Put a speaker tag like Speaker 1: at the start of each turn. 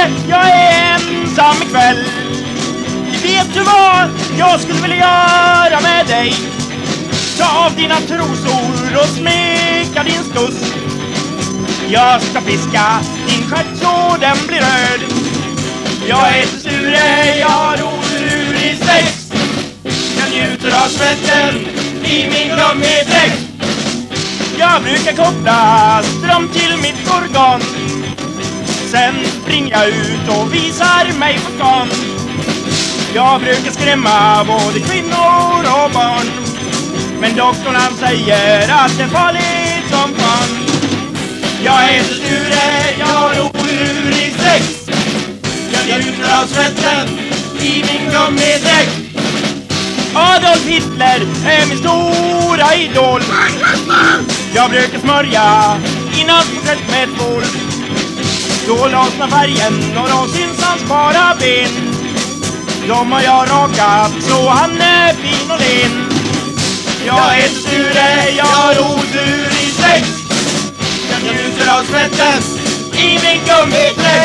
Speaker 1: Sture, jag är ensam ikväll. Vet du vad jag skulle vilja göra med dig? Ta av dina trosor och smeka din stuss. Jag ska fiska din stjärt så den blir röd. Jag heter Sture, jag har otur i sex. Jag njuter av svetten i min gummidräkt. Jag brukar koppla ström till mitt organ. Sen springer jag ut och visar mig på stan. Jag brukar skrämma både kvinnor och barn. Men doktorn han säger att det är farligt som fan. Jag heter Sture, jag har otur i sex. Jag njuter av svetten i min gummidräkt. Adolf Hitler är min stora idol. Jag brukar smörja innan porträtt med tvål. Då lossnar färgen och då syns hans bara ben. De har jag rakat så han är fin och len. Jag heter Sture, jag har otur i sex. Jag njuter av svetten i min gummidräkt.